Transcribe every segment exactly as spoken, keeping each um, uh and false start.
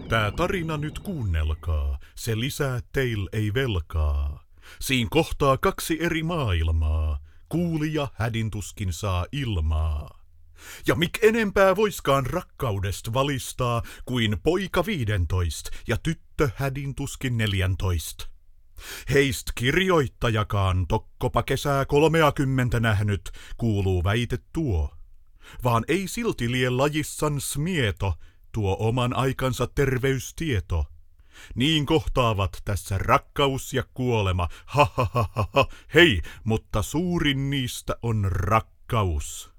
Tää tarina nyt kuunnelkaa, se lisää teil ei velkaa. Siin kohtaa kaksi eri maailmaa, kuulija hädintuskin saa ilmaa. Ja mik enempää voiskaan rakkaudesta valistaa, kuin poika viidentoist ja tyttö hädintuskin neljäntoist. Heist kirjoittajakaan tokkopa kesää kolmeakymmentä nähnyt, kuuluu väite tuo. Vaan ei silti lie lajissan smieto, tuo oman aikansa terveystieto. Niin kohtaavat tässä rakkaus ja kuolema, ha ha ha ha ha, hei, mutta suurin niistä on rakkaus.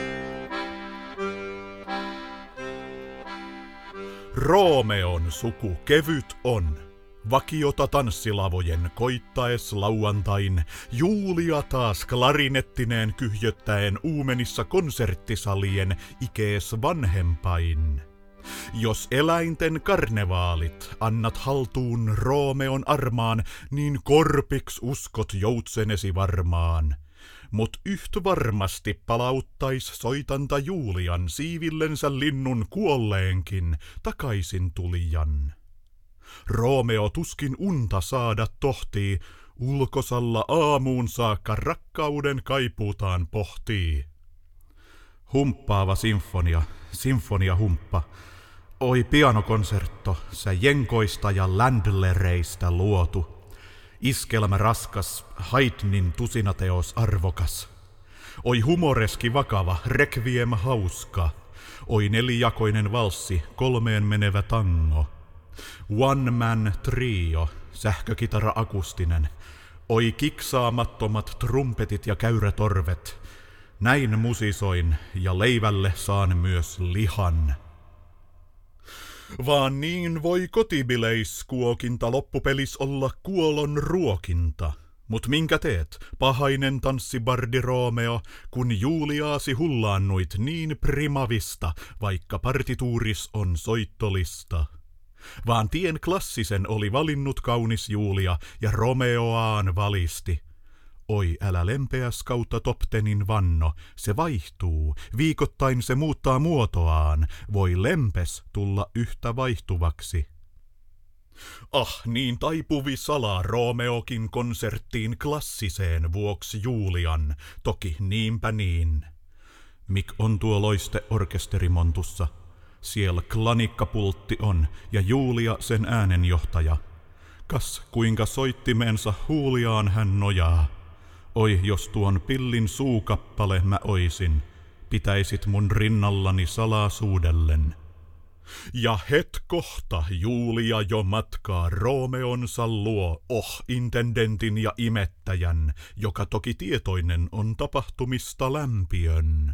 Roomeon suku kevyt on. Vakiota tanssilavojen koittaes lauantain, Julia taas klarinettineen kyhjöttäen uumenissa konserttisalien ikees vanhempain. Jos eläinten karnevaalit annat haltuun Roomeon armaan, niin korpiks uskot joutsenesi varmaan. Mut yht varmasti palauttais soitanta Julian siivillensä linnun kuolleenkin takaisin tulijan. Roomeo tuskin unta saada tohtii, ulkosalla aamuun saakka rakkauden kaipuutaan pohtii. Humppaava sinfonia, sinfonia humppa. Oi pianokonsertto, sä jenkoista ja ländlereistä luotu. Iskelmä raskas, Haydnin tusinateos arvokas. Oi humoreski vakava, requiem hauska. Oi nelijakoinen valssi, kolmeen menevä tango. One man trio, sähkökitara akustinen. Oi kiksaamattomat trumpetit ja käyrätorvet. Näin musisoin ja leivälle saan myös lihan. Vaan niin voi kotibileiskuokinta loppupelis olla kuolon ruokinta. Mut minkä teet, pahainen tanssibardi Roomeo, kun Juliaasi hullaannuit niin primavista, vaikka partituuris on soittolista. Vaan tien klassisen oli valinnut kaunis Julia ja Romeoaan valisti. Oi älä lempeäs kautta toptenin vanno, se vaihtuu, viikoittain se muuttaa muotoaan, voi lempes tulla yhtä vaihtuvaksi. Ah, niin taipuvi salaa Romeokin konserttiin klassiseen vuoksi Julian, toki niinpä niin. Mik on tuo loiste orkesterimontussa? Siellä klanikkapultti on ja Julia sen äänenjohtaja. Kas kuinka soittimensa huuliaan hän nojaa. Oi jos tuon pillin suukappale mä oisin, pitäisit mun rinnallani salaisuudellen. Ja het kohta Julia jo matkaa Roomeonsa luo, oh intendentin ja imettäjän, joka toki tietoinen on tapahtumista lämpiön.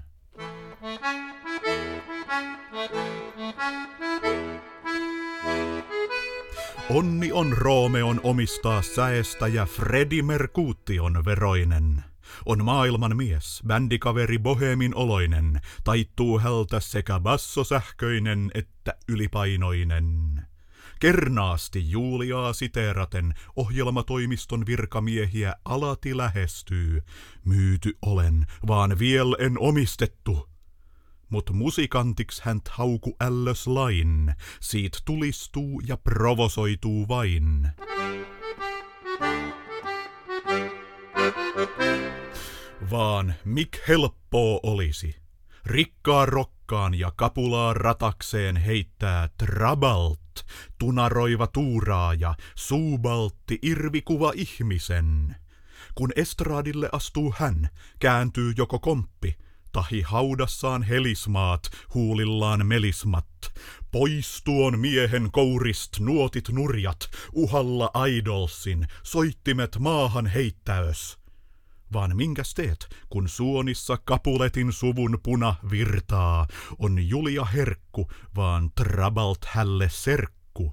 Onni on Roomeon omistaa säestä ja Freddie Mercution veroinen. On maailman mies, bändikaveri bohemin oloinen, taittuu hältä sekä bassosähköinen että ylipainoinen. Kernaasti Juliaa siteeraten ohjelmatoimiston virkamiehiä alati lähestyy. Myyty olen, vaan viel en omistettu. Mut musikantiks hänt hauku ällös lain, siit tulistuu ja provosoituu vain. Vaan mik helppoo olisi, rikkaa rokkaan ja kapulaa ratakseen heittää trabalt, tunaroiva tuuraaja, suubaltti irvikuva ihmisen. Kun estraadille astuu hän, kääntyy joko komppi, tahi haudassaan helismaat, huulillaan melismat. Pois tuon miehen kourist nuotit nurjat, uhalla idolsin, soittimet maahan heittäös. Vaan minkäs teet, kun suonissa kapuletin suvun puna virtaa, on Julia herkku, vaan trabalt hälle serkku.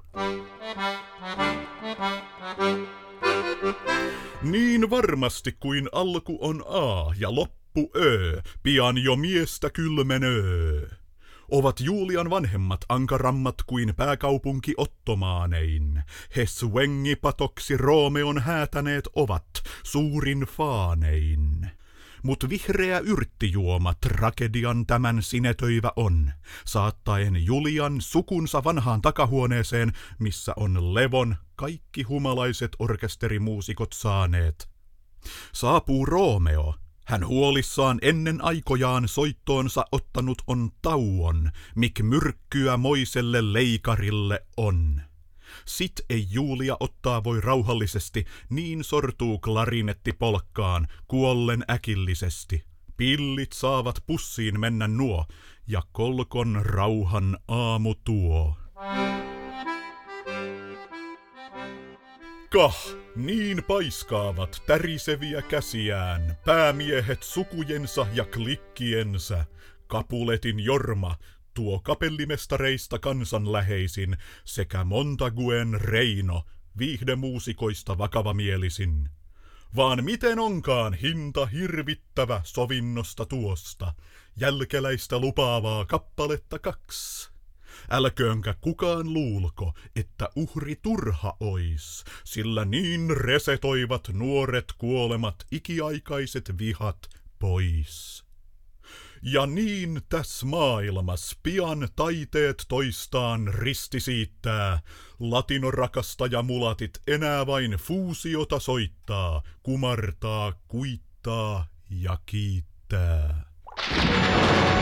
Niin varmasti kuin alku on A ja loppu Ö, pian jo miestä kylmenöö. Ovat Julian vanhemmat ankarammat kuin pääkaupunki ottomaanein. He swengipatoksi Roomeon häätäneet ovat suurin faanein. Mut vihreä yrttijuoma tragedian tämän sinetöivä on, saattaen Julian sukunsa vanhaan takahuoneeseen, missä on levon kaikki humalaiset orkesterimuusikot saaneet. Saapuu Roomeo. Hän huolissaan ennen aikojaan soittoonsa ottanut on tauon, mik myrkkyä moiselle leikarille on. Sit ei Julia ottaa voi rauhallisesti, niin sortuu klarinetti polkkaan, kuollen äkillisesti. Pillit saavat pussiin mennä nuo, ja kolkon rauhan aamu tuo. Kah, niin paiskaavat täriseviä käsiään, päämiehet sukujensa ja klikkiensä. Capuletin Jorma, tuo kapellimestareista kansanläheisin, sekä Montaguen Reino, viihdemuusikoista vakavamielisin. Vaan miten onkaan hinta hirvittävä sovinnosta tuosta, jälkeläistä lupaavaa kappaletta kaksi. Älköönkä kukaan luulko, että uhri turha ois, sillä niin resetoivat nuoret kuolemat ikiaikaiset vihat pois. Ja niin täs maailmas pian taiteet toistaan ristisiittää, latinorakastaja mulatit enää vain fuusiota soittaa, kumartaa, kuittaa ja kiittää.